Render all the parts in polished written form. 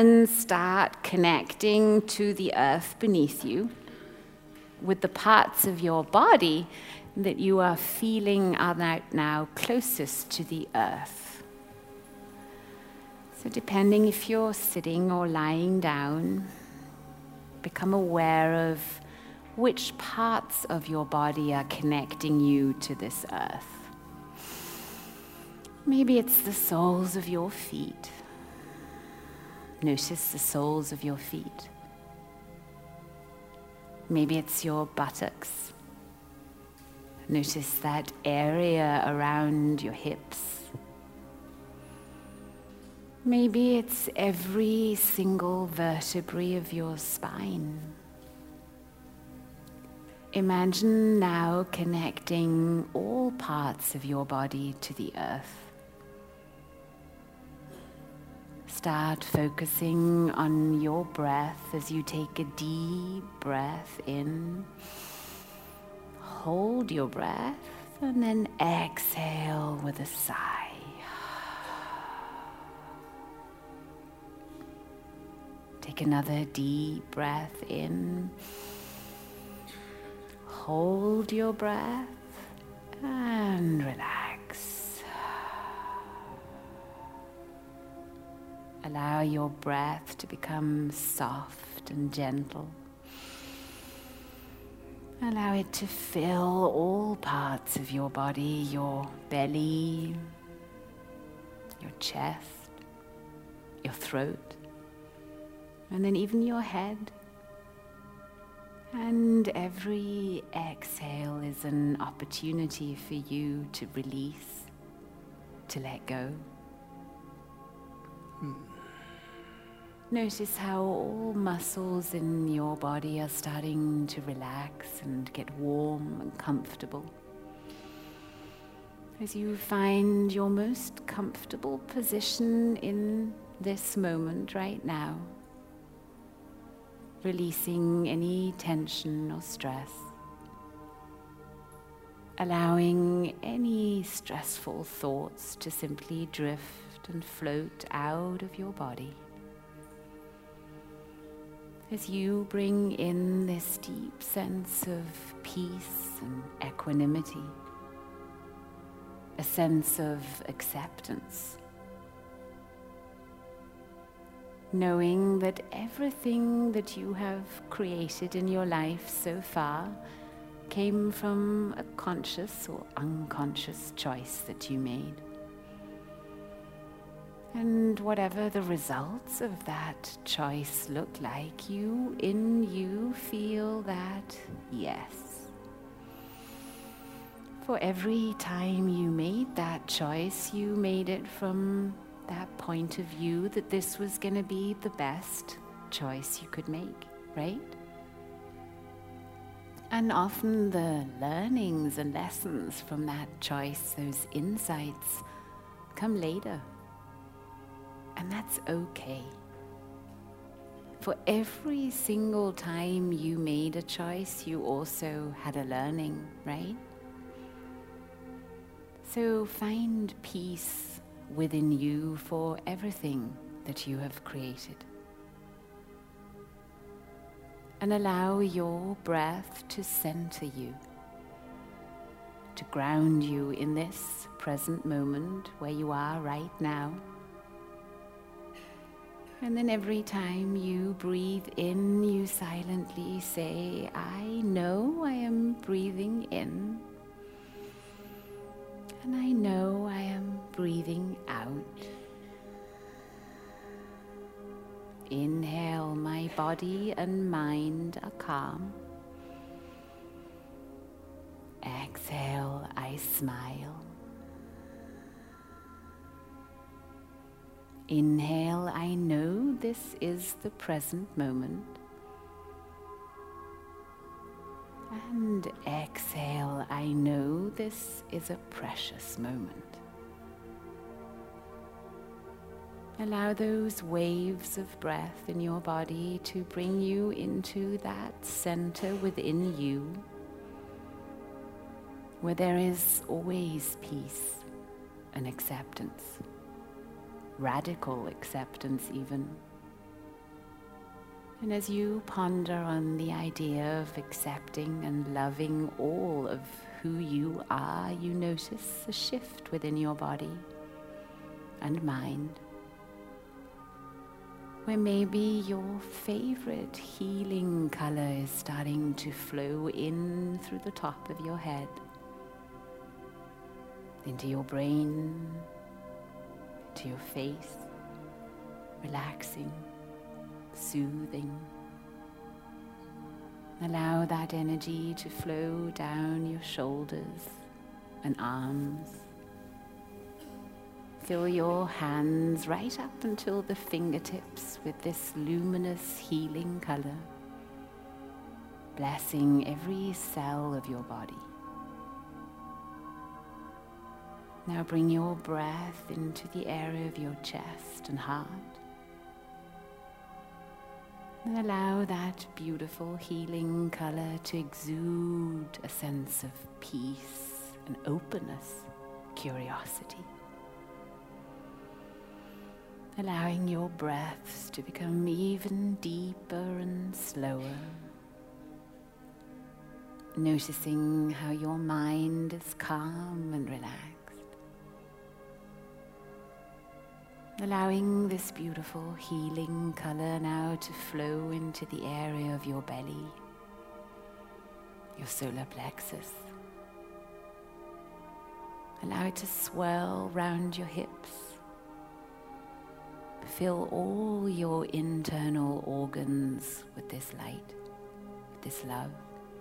And start connecting to the earth beneath you with the parts of your body that you are feeling are now closest to the earth. So depending if you're sitting or lying down, become aware of which parts of your body are connecting you to this earth. Maybe it's the soles of your feet. Notice the soles of your feet. Maybe it's your buttocks. Notice that area around your hips. Maybe it's every single vertebrae of your spine. Imagine now connecting all parts of your body to the earth. Start focusing on your breath as you take a deep breath in. Hold your breath and then exhale with a sigh. Take another deep breath in. Hold your breath and relax. Allow your breath to become soft and gentle. Allow it to fill all parts of your body, your belly, your chest, your throat, and then even your head. And every exhale is an opportunity for you to release, to let go. Notice how all muscles in your body are starting to relax and get warm and comfortable. As you find your most comfortable position in this moment right now, releasing any tension or stress, allowing any stressful thoughts to simply drift and float out of your body. As you bring in this deep sense of peace and equanimity, a sense of acceptance, knowing that everything that you have created in your life so far came from a conscious or unconscious choice that you made. And whatever the results of that choice look like, you feel that yes. For every time you made that choice, you made it from that point of view that this was going to be the best choice you could make, right? And often the learnings and lessons from that choice, those insights, come later. And that's okay. For every single time you made a choice, you also had a learning, right? So find peace within you for everything that you have created. And allow your breath to center you, to ground you in this present moment where you are right now. And then every time you breathe in, you silently say, I know I am breathing in. And I know I am breathing out. Inhale, my body and mind are calm. Exhale, I smile. Inhale, I know this is the present moment. And exhale, I know this is a precious moment. Allow those waves of breath in your body to bring you into that center within you, where there is always peace and acceptance. Radical acceptance even. And as you ponder on the idea of accepting and loving all of who you are, you notice a shift within your body and mind, where maybe your favorite healing color is starting to flow in through the top of your head, into your brain, to your face, relaxing, soothing. Allow that energy to flow down your shoulders and arms. Fill your hands right up until the fingertips with this luminous healing color, blessing every cell of your body. Now bring your breath into the area of your chest and heart. And allow that beautiful healing color to exude a sense of peace and openness, curiosity. Allowing your breaths to become even deeper and slower. Noticing how your mind is calm and relaxed. Allowing this beautiful healing color now to flow into the area of your belly, your solar plexus. Allow it to swirl round your hips. Fill all your internal organs with this light, with this love.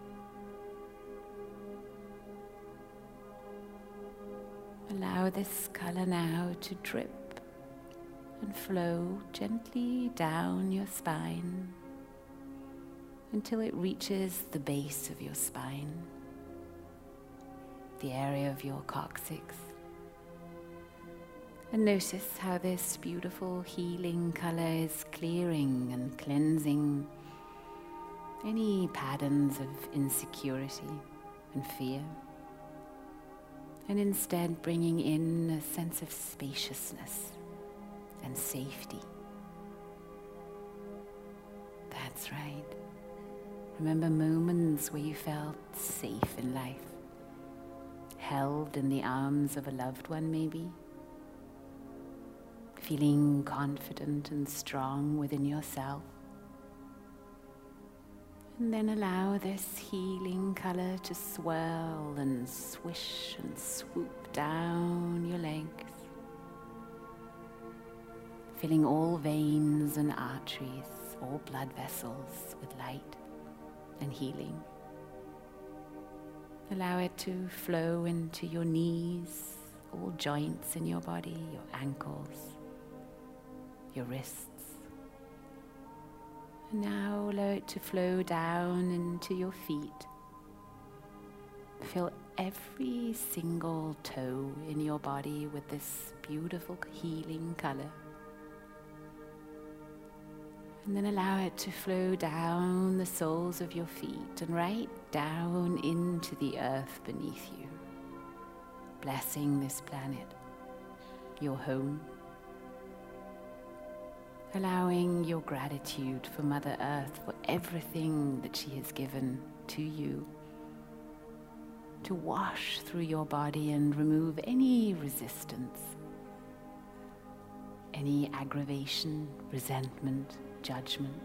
Allow this color now to drip and flow gently down your spine until it reaches the base of your spine, the area of your coccyx. And notice how this beautiful healing color is clearing and cleansing any patterns of insecurity and fear, and instead bringing in a sense of spaciousness and safety. That's right. Remember moments where you felt safe in life, held in the arms of a loved one maybe, feeling confident and strong within yourself. And then allow this healing color to swirl and swish and swoop down your legs, filling all veins and arteries, all blood vessels with light and healing. Allow it to flow into your knees, all joints in your body, your ankles, your wrists. And now allow it to flow down into your feet. Fill every single toe in your body with this beautiful healing color. And then allow it to flow down the soles of your feet and right down into the earth beneath you, blessing this planet, your home. Allowing your gratitude for Mother Earth, for everything that she has given to you, to wash through your body and remove any resistance, any aggravation, resentment, judgment.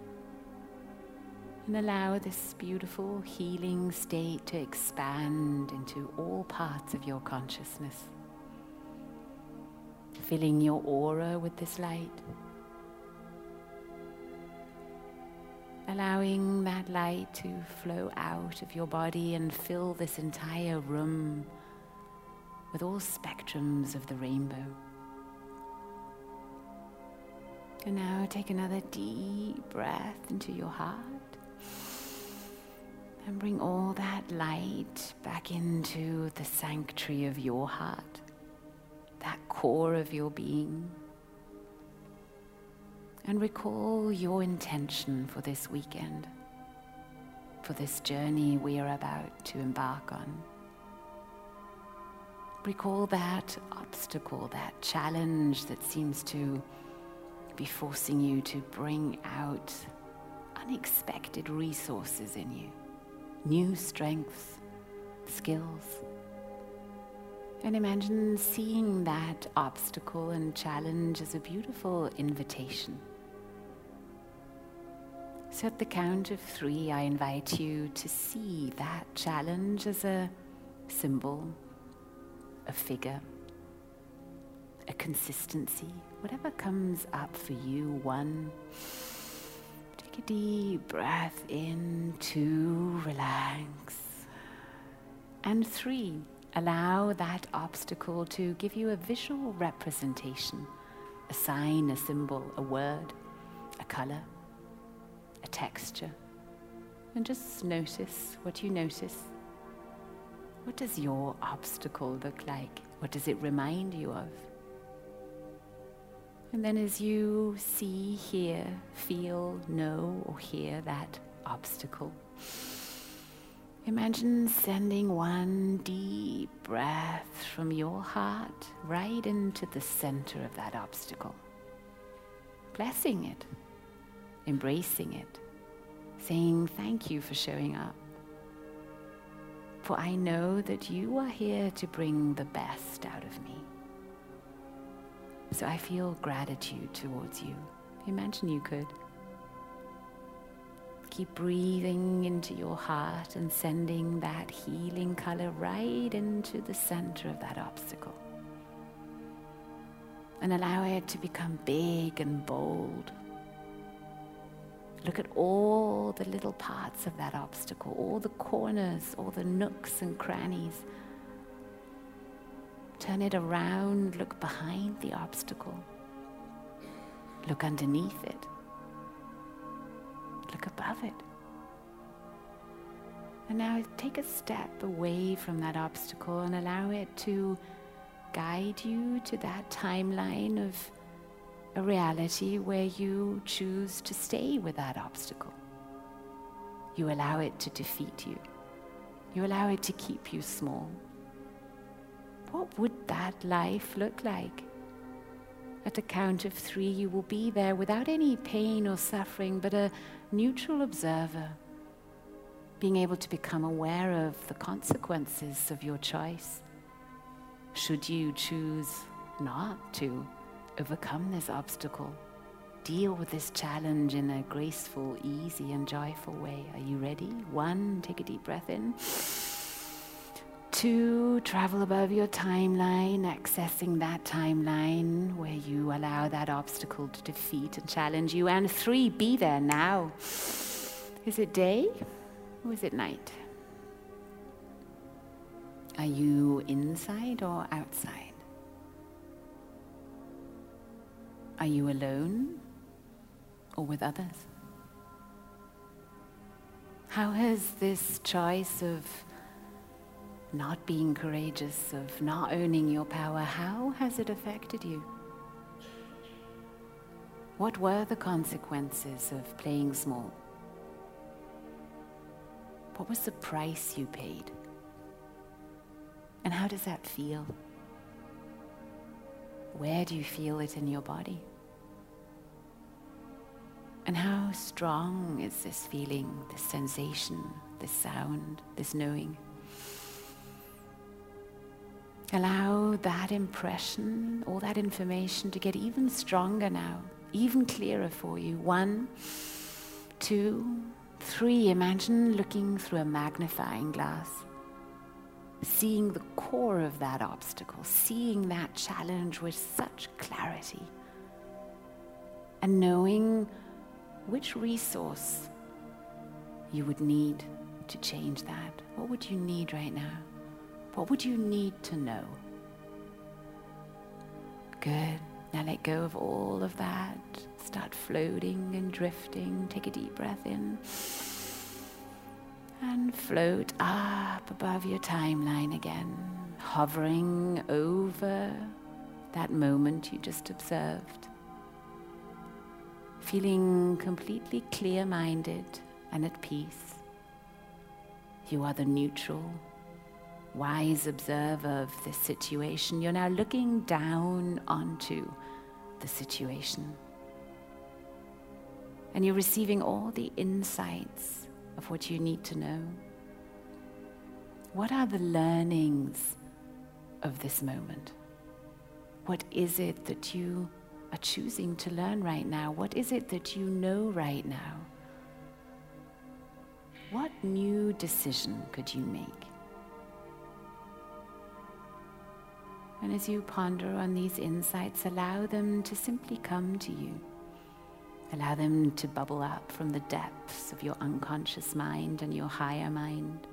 And allow this beautiful healing state to expand into all parts of your consciousness, filling your aura with this light. Allowing that light to flow out of your body and fill this entire room with all spectrums of the rainbow. And now take another deep breath into your heart and bring all that light back into the sanctuary of your heart, that core of your being. And recall your intention for this weekend, for this journey we are about to embark on. Recall that obstacle, that challenge that seems to be forcing you to bring out unexpected resources in you, new strengths, skills. And imagine seeing that obstacle and challenge as a beautiful invitation. So at the count of 3, I invite you to see that challenge as a symbol, a figure, a consistency, whatever comes up for you. 1, take a deep breath in. 2, relax. And 3, allow that obstacle to give you a visual representation, a sign, a symbol, a word, a color, a texture. And just notice what you notice. What does your obstacle look like? What does it remind you of? And then as you see, hear, feel, know, or hear that obstacle, imagine sending 1 deep breath from your heart right into the center of that obstacle. Blessing it, embracing it, saying thank you for showing up. For I know that you are here to bring the best out of me. So I feel gratitude towards you. Imagine you could. Keep breathing into your heart and sending that healing color right into the center of that obstacle. And allow it to become big and bold. Look at all the little parts of that obstacle, all the corners, all the nooks and crannies. Turn it around, look behind the obstacle. Look underneath it. Look above it. And now take a step away from that obstacle and allow it to guide you to that timeline of a reality where you choose to stay with that obstacle. You allow it to defeat you. You allow it to keep you small. What would that life look like? At the count of 3, you will be there without any pain or suffering, but a neutral observer, being able to become aware of the consequences of your choice. Should you choose not to overcome this obstacle, deal with this challenge in a graceful, easy, and joyful way. Are you ready? 1, take a deep breath in. 2, travel above your timeline, accessing that timeline where you allow that obstacle to defeat and challenge you. And 3, be there now. Is it day or is it night? Are you inside or outside? Are you alone or with others? How has this choice of not being courageous, of not owning your power, how has it affected you? What were the consequences of playing small? What was the price you paid? And how does that feel? Where do you feel it in your body? And how strong is this feeling, this sensation, this sound, this knowing? Allow that impression, all that information to get even stronger now, even clearer for you. 1, 2, 3, imagine looking through a magnifying glass, seeing the core of that obstacle, seeing that challenge with such clarity, and knowing which resource you would need to change that. What would you need right now? What would you need to know? Good. Now let go of all of that. Start floating and drifting. Take a deep breath in. And float up above your timeline again, hovering over that moment you just observed. Feeling completely clear-minded and at peace. You are the neutral, wise observer of this situation. You're now looking down onto the situation. And you're receiving all the insights of what you need to know. What are the learnings of this moment? What is it that you are choosing to learn right now? What is it that you know right now? What new decision could you make? And as you ponder on these insights, allow them to simply come to you. Allow them to bubble up from the depths of your unconscious mind and your higher mind.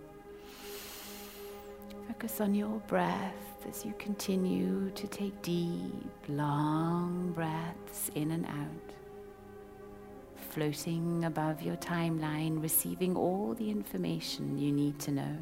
Focus on your breath as you continue to take deep, long breaths in and out. Floating above your timeline, receiving all the information you need to know.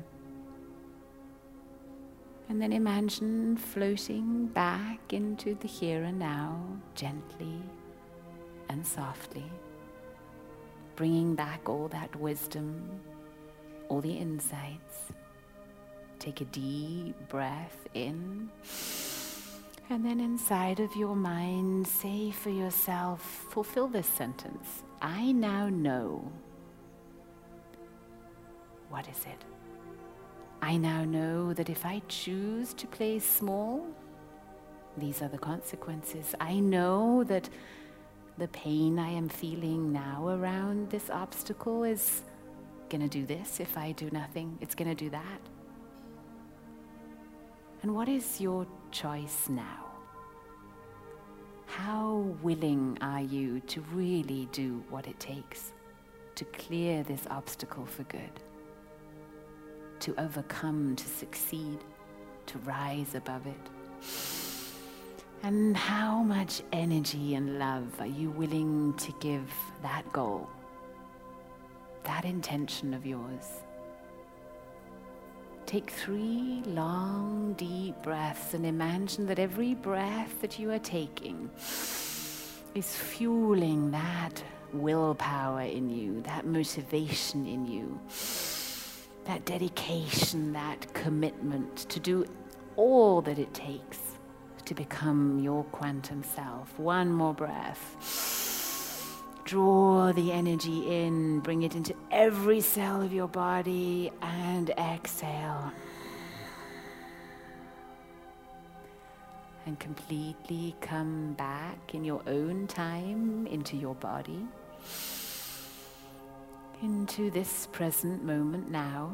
And then imagine floating back into the here and now, gently and softly, bringing back all that wisdom, all the insights. Take a deep breath in, and then inside of your mind, say for yourself, fulfill this sentence: I now know. What is it? I now know that if I choose to play small, these are the consequences. I know that the pain I am feeling now around this obstacle is going to do this if I do nothing. It's going to do that. And what is your choice now? How willing are you to really do what it takes to clear this obstacle for good? To overcome, to succeed, to rise above it? And how much energy and love are you willing to give that goal, that intention of yours? Take 3 long, deep breaths and imagine that every breath that you are taking is fueling that willpower in you, that motivation in you, that dedication, that commitment to do all that it takes to become your quantum self. One more breath. Draw the energy in, bring it into every cell of your body, and exhale. And completely come back in your own time into your body, into this present moment now,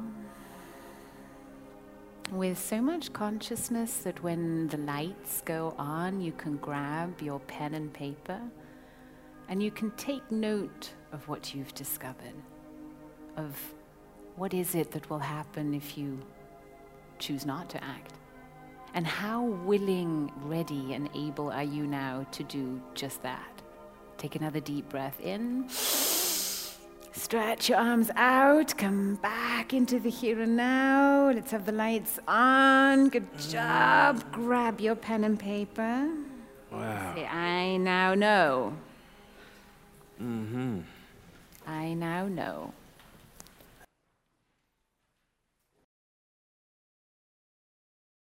with so much consciousness that when the lights go on, you can grab your pen and paper and you can take note of what you've discovered, of what is it that will happen if you choose not to act, and how willing, ready, and able are you now to do just that. Take another deep breath in. Stretch your arms out, come back into the here and now. Let's have the lights on. Good job. Grab your pen and paper. Wow. Say, I now know. Mm-hmm. I now know.